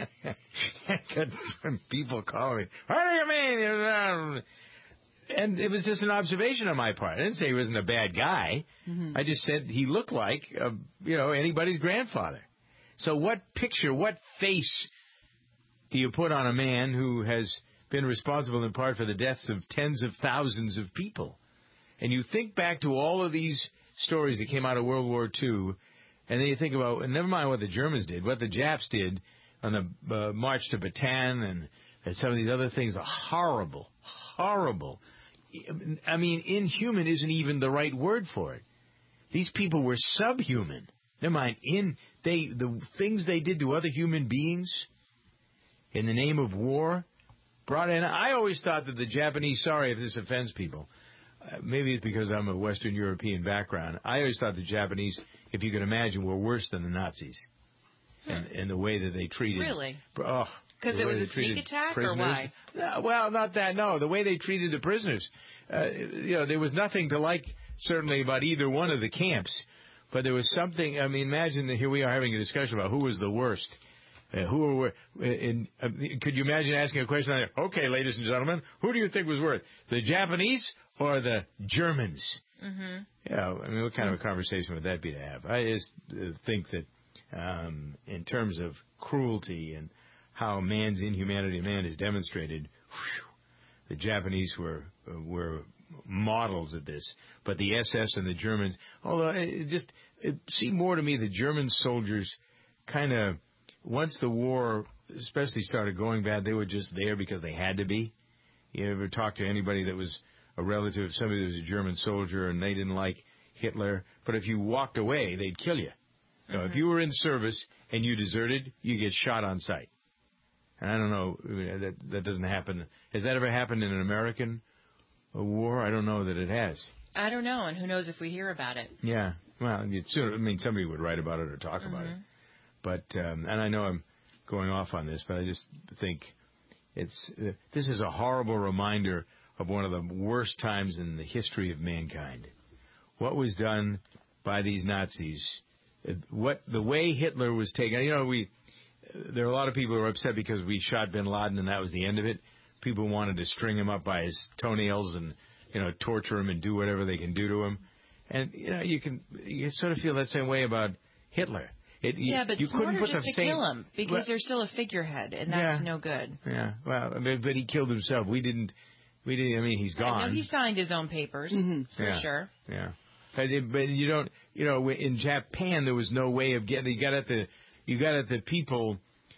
I got people calling me, what do you mean? And it was just an observation on my part. I didn't say he wasn't a bad guy. Mm-hmm. I just said he looked like, uh, you know, anybody's grandfather. So what picture, what face do you put on a man who has been responsible in part for the deaths of tens of thousands of people? And you think back to all of these stories that came out of World War Two, and then you think about, and never mind what the Germans did, what the Japs did on the uh, March to Bataan and, and some of these other things are horrible, horrible. I mean, inhuman isn't even the right word for it. These people were subhuman. Never mind, in they the things they did to other human beings in the name of war brought in. I always thought that the Japanese, sorry if this offends people, uh, maybe it's because I'm a Western European background. I always thought the Japanese, if you can imagine, were worse than the Nazis in, in the way that they treated. Really? Oh, because it was a sneak attack, prisoners. or why? No, well, not that. No, the way they treated the prisoners. Uh, you know, there was nothing to like, certainly, about either one of the camps. But there was something. I mean, imagine that here we are having a discussion about who was the worst. Uh, who were? In, uh, could you imagine asking a question like, okay, ladies and gentlemen, who do you think was worse, the Japanese or the Germans? Mm-hmm. Yeah, I mean, what kind of a conversation would that be to have? I just uh, think that um, in terms of cruelty and how man's inhumanity of man is demonstrated, whew, the Japanese were uh, were models of this. But the S S and the Germans, although it just it seemed more to me the German soldiers kind of, once the war especially started going bad, they were just there because they had to be. You ever talk to anybody that was a relative of somebody that was a German soldier and they didn't like Hitler? But if you walked away, they'd kill you. Mm-hmm. So if you were in service and you deserted, you get shot on sight. And I don't know, that that doesn't happen. Has that ever happened in an American war? I don't know that it has. I don't know, and who knows if we hear about it. Yeah. Well, you'd sooner, I mean, somebody would write about it or talk mm-hmm. about it. But, um, and I know I'm going off on this, but I just think it's, uh, this is a horrible reminder of of one of the worst times in the history of mankind. What was done by these Nazis, what the way Hitler was taken. You know, we there are a lot of people who are upset because we shot Bin Laden and that was the end of it. People wanted to string him up by his toenails and, you know, torture him and do whatever they can do to him. And, you know, you can you sort of feel that same way about Hitler. It, you, yeah, but you smarter couldn't put just the to same, kill him because well, they're still a figurehead, and that's yeah, no good. Yeah, well, I mean, but he killed himself. We didn't. We didn't. I mean, he's gone. I know he signed his own papers mm-hmm. for yeah, sure. Yeah, but, it, but you don't. You know, in Japan there was no way of getting. You got at the. You got at the people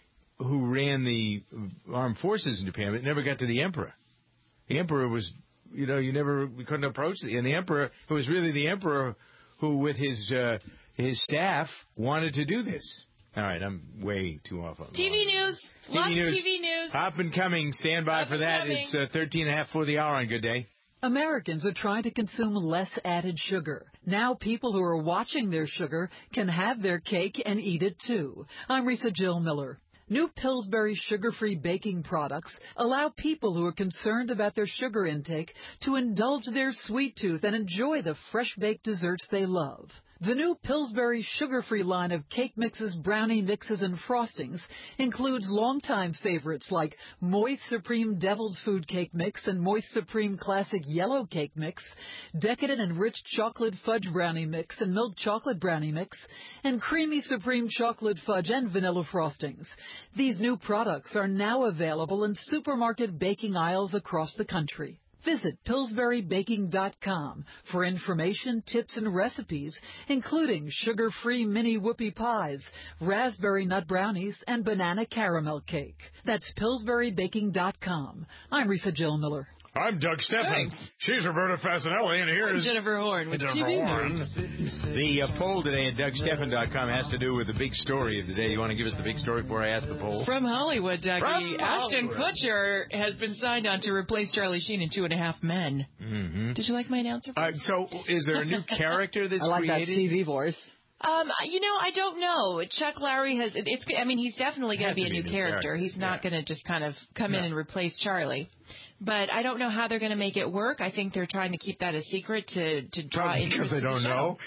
who ran the armed forces in Japan, but it never got to the emperor. The emperor was. You know, you never. We couldn't approach the. And the emperor. It was really the emperor who, with his uh, his staff, wanted to do this. All right, I'm way too off on T V news. T V Lots news. of T V news. Up and coming. Stand by Up for that. coming. It's uh, thirteen and a half for the hour on Good Day. Americans are trying to consume less added sugar. Now people who are watching their sugar can have their cake and eat it too. I'm Risa Jill Miller. New Pillsbury sugar-free baking products allow people who are concerned about their sugar intake to indulge their sweet tooth and enjoy the fresh-baked desserts they love. The new Pillsbury sugar-free line of cake mixes, brownie mixes, and frostings includes longtime favorites like Moist Supreme Deviled Food Cake Mix and Moist Supreme Classic Yellow Cake Mix, Decadent and Rich Chocolate Fudge Brownie Mix and Milk Chocolate Brownie Mix, and Creamy Supreme Chocolate Fudge and Vanilla Frostings. These new products are now available in supermarket baking aisles across the country. Visit Pillsbury Baking dot com for information, tips, and recipes, including sugar-free mini whoopie pies, raspberry nut brownies, and banana caramel cake. That's Pillsbury Baking dot com. I'm Risa Jill Miller. I'm Doug Stephan. Thanks. She's Roberta Fasanelli, and here's Jennifer Horn with Jennifer T V Horn. news. The uh, poll today at Doug Stephan dot com has to do with the big story of the day. You want to give us the big story before I ask the poll? From Hollywood, Dougie, From Ashton Hollywood. Kutcher has been signed on to replace Charlie Sheen in Two and a Half Men. Mm-hmm. Did you like my announcer? Uh, so, is there a new character that's I like created? that T V voice. Um, you know, I don't know. Chuck Lorre has. It's. I mean, he's definitely going to be a new character. character. He's not Yeah. going to just kind of come in No. and replace Charlie. But I don't know how they're going to make it work. I think they're trying to keep that a secret to to draw Probably interest because they to the don't show. know.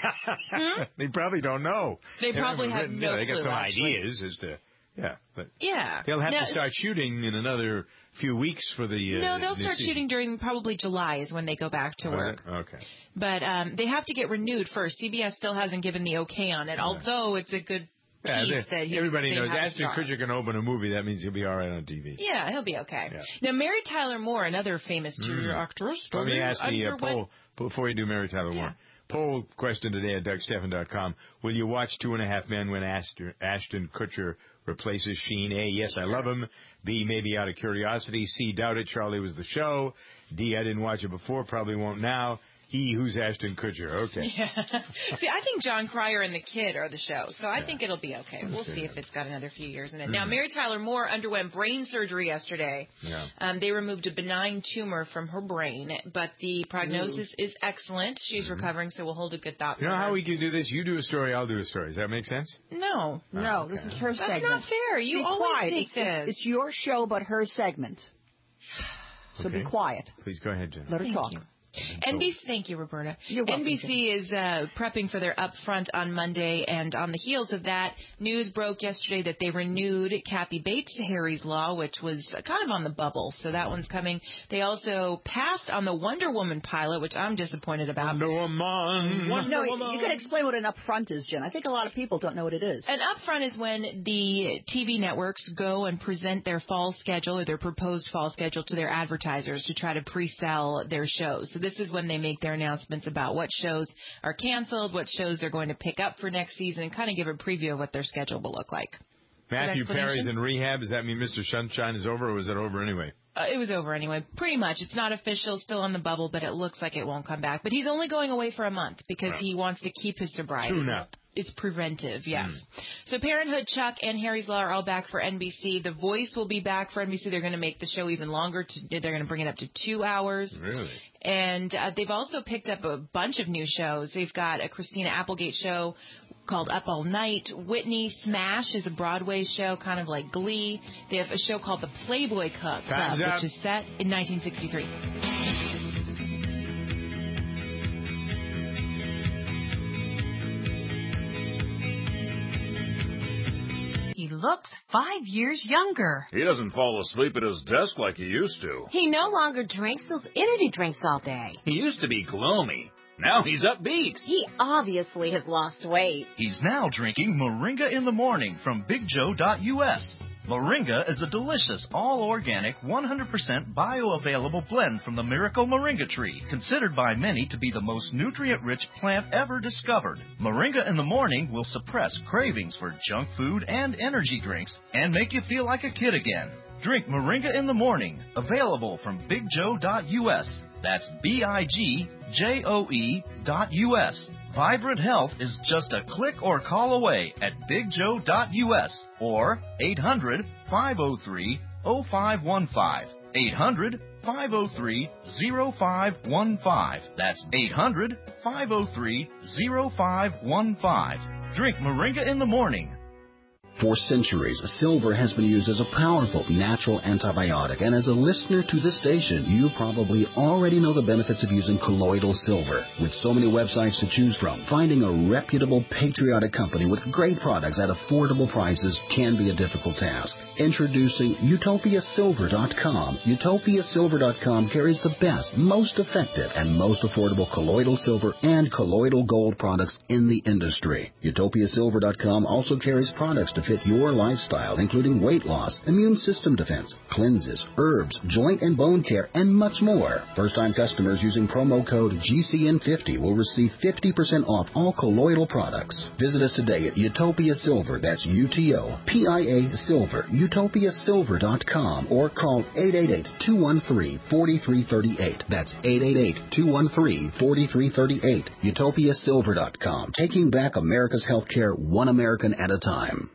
Hmm? They probably don't know. They probably haven't have written- no yeah, They got clue, some actually. ideas as to, yeah, but Yeah. they'll have No, to start shooting in another few weeks for the. Uh, No, they'll new start season. shooting during probably July is when they go back to Oh, work. that- Okay. But um, they have to get renewed first. C B S still hasn't given the okay on it, although it's a good Yeah, piece they- that he, everybody they knows have a Ashton star. Kutcher can open a movie. That means he'll be all right on T V. Yeah, he'll be okay. Yeah. Now, Mary Tyler Moore, another famous junior Mm. actress. Let me ask the uh, underwent- poll before you do Mary Tyler Moore. Poll question today at Doug Stephan dot com. Will you watch Two and a Half Men when Ashton, Ashton Kutcher replaces Sheen? A, yes, I love him. B, maybe out of curiosity. C, doubt it. Charlie was the show. D, I didn't watch it before. Probably won't now. E, who's Ashton Kutcher? Okay. Yeah. See, I think John Cryer and the Kid are the show, so I think it'll be okay. We'll see if it's got another few years in it. Now, Mhm. Mary Tyler Moore underwent brain surgery yesterday. Yeah. Um, they removed a benign tumor from her brain, but the prognosis is excellent. She's recovering, so we'll hold a good thought Mm-hmm. You for know her. how we can do this? You do a story, I'll do a story. Does that make sense? No. No, this is her That's segment. not fair. You Be always quiet. take it's, this. It's, it's your show, but her segment. So Okay. be quiet. Please go ahead, Jen. Let her Thank talk. you. N B C, thank you, Roberta. You're welcome, N B C is uh, prepping for their upfront on Monday, and on the heels of that, news broke yesterday that they renewed Kathy Bates' Harry's Law, which was kind of on the bubble, so that one's coming. They also passed on the Wonder Woman pilot, which I'm disappointed about. Wonder Woman. Wonder no, Woman. you could explain what an upfront is, Jen. I think a lot of people don't know what it is. An upfront is when the T V networks go and present their fall schedule or their proposed fall schedule to their advertisers to try to pre-sell their shows. So this is when they make their announcements about what shows are canceled, what shows they're going to pick up for next season, and kind of give a preview of what their schedule will look like. Matthew Good Perry's explanation? in rehab. Does that mean Mister Sunshine is over, or was it over anyway? Uh, it was over anyway. Pretty much. It's not official, still on the bubble, but it looks like it won't come back. But he's only going away for a month because Wow. he wants to keep his sobriety. Tune up. It's preventive, yes. Mm. So Parenthood, Chuck, and Harry's Law are all back for N B C. The Voice will be back for N B C. They're going to make the show even longer. To, they're going to bring it up to two hours. Really? And uh, they've also picked up a bunch of new shows. They've got a Christina Applegate show called Up All Night. Whitney Smash is a Broadway show, kind of like Glee. They have a show called The Playboy Club, Time's up. which is set in nineteen sixty-three. He looks five years younger. He doesn't fall asleep at his desk like he used to. He no longer drinks those energy drinks all day. He used to be gloomy. Now he's upbeat. He obviously has lost weight. He's now drinking Moringa in the Morning from Big Joe dot U S. Moringa is a delicious, all-organic, one hundred percent bioavailable blend from the miracle moringa tree, considered by many to be the most nutrient-rich plant ever discovered. Moringa in the Morning will suppress cravings for junk food and energy drinks and make you feel like a kid again. Drink Moringa in the Morning, available from Big Joe dot U S. That's B I G J O E dot U S. Vibrant Health is just a click or call away at Big Joe dot U S or eight hundred, five oh three, oh five one five. eight hundred, five oh three, oh five one five. That's eight hundred, five oh three, oh five one five. Drink Moringa in the Morning. For centuries, silver has been used as a powerful natural antibiotic, and as a listener to this station, you probably already know the benefits of using colloidal silver. With so many websites to choose from, finding a reputable, patriotic company with great products at affordable prices can be a difficult task. Introducing Utopia Silver dot com. Utopia Silver dot com carries the best, most effective, and most affordable colloidal silver and colloidal gold products in the industry. Utopia Silver dot com also carries products to fit your lifestyle, including weight loss, immune system defense, cleanses, herbs, joint and bone care, and much more. First-time customers using promo code G C N fifty will receive fifty percent off all colloidal products. Visit us today at Utopia Silver, that's U T O P I A Silver, Utopia Silver dot com, or call eight eight eight, two one three, four three three eight. That's eight eight eight, two one three, four three three eight. Utopia Silver dot com, taking back America's healthcare one American at a time.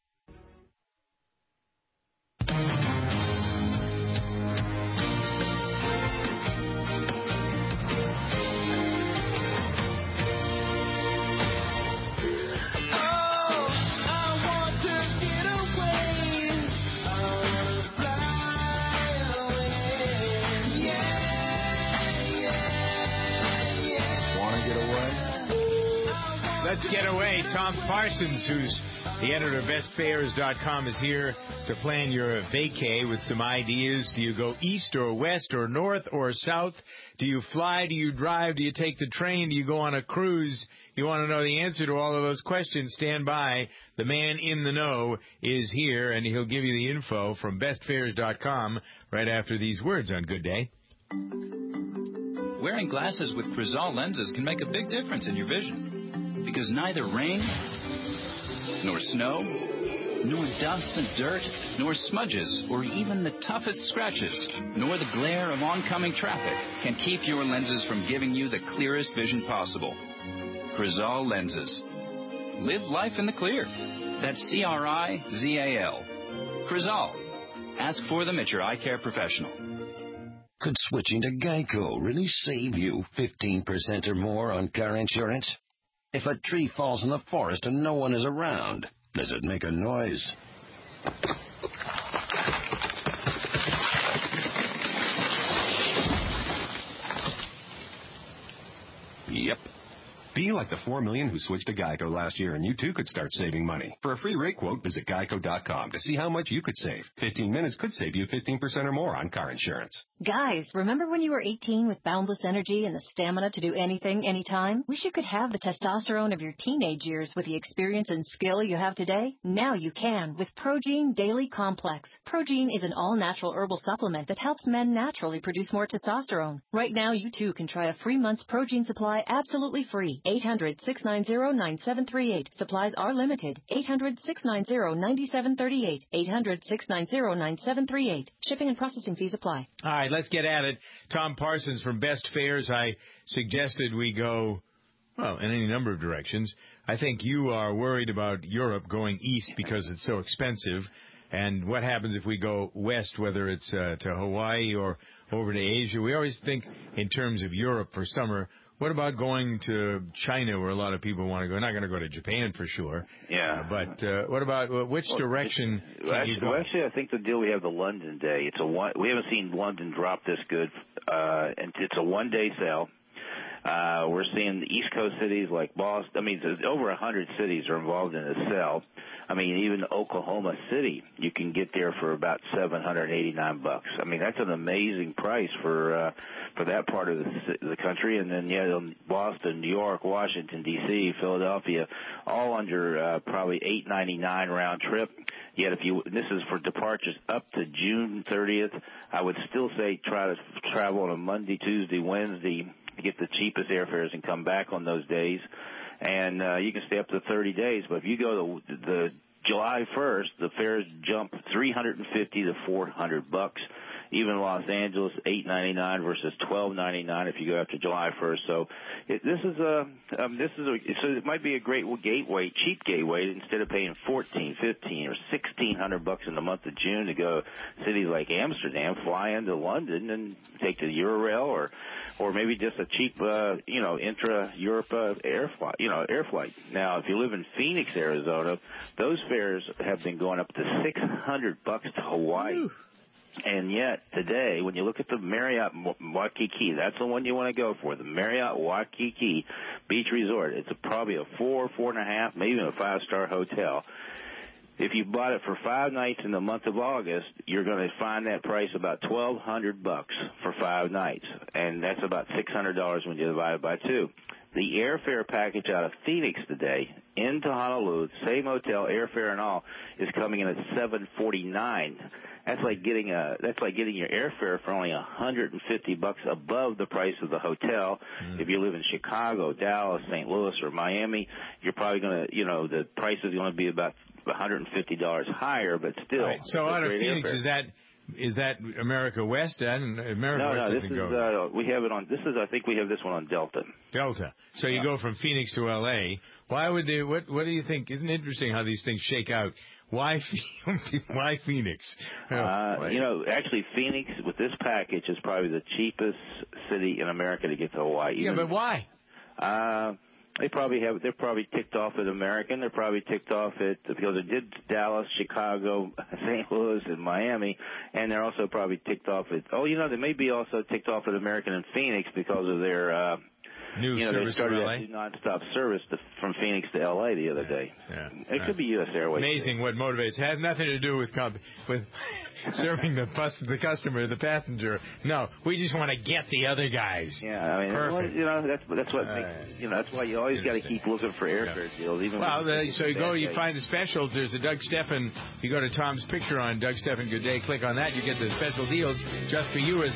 Let's get away. Tom Parsons, who's the editor of Best Fares dot com, is here to plan your vacay with some ideas. Do you go east or west or north or south? Do you fly? Do you drive? Do you take the train? Do you go on a cruise? You want to know the answer to all of those questions? Stand by. The man in the know is here, and he'll give you the info from Best Fares dot com right after these words on Good Day. Wearing glasses with Crizal lenses can make a big difference in your vision. Because neither rain, nor snow, nor dust and dirt, nor smudges, or even the toughest scratches, nor the glare of oncoming traffic can keep your lenses from giving you the clearest vision possible. Crizal lenses. Live life in the clear. That's C R I Z A L. Crizal. Ask for them at your eye care professional. Could switching to Geico really save you fifteen percent or more on car insurance? If a tree falls in the forest and no one is around, does it make a noise? Yep. Be like the four million who switched to Geico last year, and you too could start saving money. For a free rate quote, visit Geico dot com to see how much you could save. fifteen minutes could save you fifteen percent or more on car insurance. Guys, remember when you were eighteen with boundless energy and the stamina to do anything, anytime? Wish you could have the testosterone of your teenage years with the experience and skill you have today? Now you can with Progene Daily Complex. Progene is an all-natural herbal supplement that helps men naturally produce more testosterone. Right now, you too can try a free month's Progene supply absolutely free. eight hundred, six nine zero, nine seven three eight. Supplies are limited. eight hundred, six nine zero, nine seven three eight. eight hundred, six nine zero, nine seven three eight. Shipping and processing fees apply. All right, let's get at it. Tom Parsons from Best Fares. I suggested we go, well, in any number of directions. I think you are worried about Europe going east because it's so expensive. And what happens if we go west, whether it's uh, to Hawaii or over to Asia? We always think in terms of Europe for summer What about going to China, where a lot of people want to go? Not going to go to Japan for sure. Yeah. Uh, but uh, what about uh, which well, direction well, can actually, you go? well, actually, I think the deal we have the London day. It's a one. We haven't seen London drop this good, uh, and it's a one-day sale. Uh, we're seeing the East Coast cities like Boston. I mean, there's over a hundred cities are involved in the sale. I mean, even Oklahoma City, you can get there for about seven hundred eighty-nine bucks. I mean, that's an amazing price for uh, for that part of the, the country. And then yeah, Boston, New York, Washington D C, Philadelphia, all under uh, probably eight ninety-nine round trip. Yet, if you this is for departures up to June thirtieth, I would still say try to travel on a Monday, Tuesday, Wednesday to get the cheapest airfares and come back on those days. And uh, you can stay up to thirty days. But if you go to the July first, the fares jump three hundred fifty to four hundred bucks. Even Los Angeles, eight ninety-nine versus twelve ninety-nine if you go after July first. So it, this is a um, this is a so it might be a great gateway, cheap gateway. Instead of paying fourteen, fifteen, or sixteen hundred bucks in the month of June to go to cities like Amsterdam, fly into London and take the Eurail, or or maybe just a cheap uh, you know intra Europe uh, air flight, you know air flight. Now, if you live in Phoenix, Arizona, those fares have been going up to six hundred bucks to Hawaii. Ooh. And yet, today, when you look at the Marriott Waikiki, that's the one you want to go for, the Marriott Waikiki Beach Resort. It's a, probably a four, four and a half, maybe even a five-star hotel. If you bought it for five nights in the month of August, you're going to find that price about twelve hundred bucks for five nights, and that's about six hundred dollars when you divide it by two. The airfare package out of Phoenix today into Honolulu, same hotel, airfare and all, is coming in at seven forty-nine. That's like getting a that's like getting your airfare for only one hundred fifty bucks above the price of the hotel. Mm. If you live in Chicago, Dallas, Saint Louis, or Miami, you're probably going to, you know, the price is going to be about one hundred fifty dollars higher, but still. Right. So out of Phoenix, airfare. is that is that America West? And America no, West no, this doesn't is go. uh, we have it on. This is I think we have this one on Delta. Delta. So you yeah. go from Phoenix to L A. Why would they? What What do you think? Isn't it interesting how these things shake out? Why why Phoenix? Uh, you know, actually, Phoenix with this package is probably the cheapest city in America to get to Hawaii. Yeah, but why? Uh, they probably have. They're probably ticked off at American. They're probably ticked off at because they did Dallas, Chicago, Saint Louis, and Miami, and they're also probably ticked off at. Oh, you know, they may be also ticked off at American and Phoenix because of their. Uh, New you know, service they started to L A? that nonstop service to, from Phoenix to L A the other day. Yeah. It could be U S Airways. Amazing what motivates. It has nothing to do with comp- with serving the bus, the customer, the passenger. No, we just want to get the other guys. Yeah, I mean, Perfect. you know, that's that's what Uh, makes, you know that's why you always got to keep looking for airfare yeah. deals. Even well, when uh, so you go, you day. find the specials. There's a Doug Steffen. You go to Tom's picture on Doug Steffen Good Day. Click on that. You get the special deals just for you as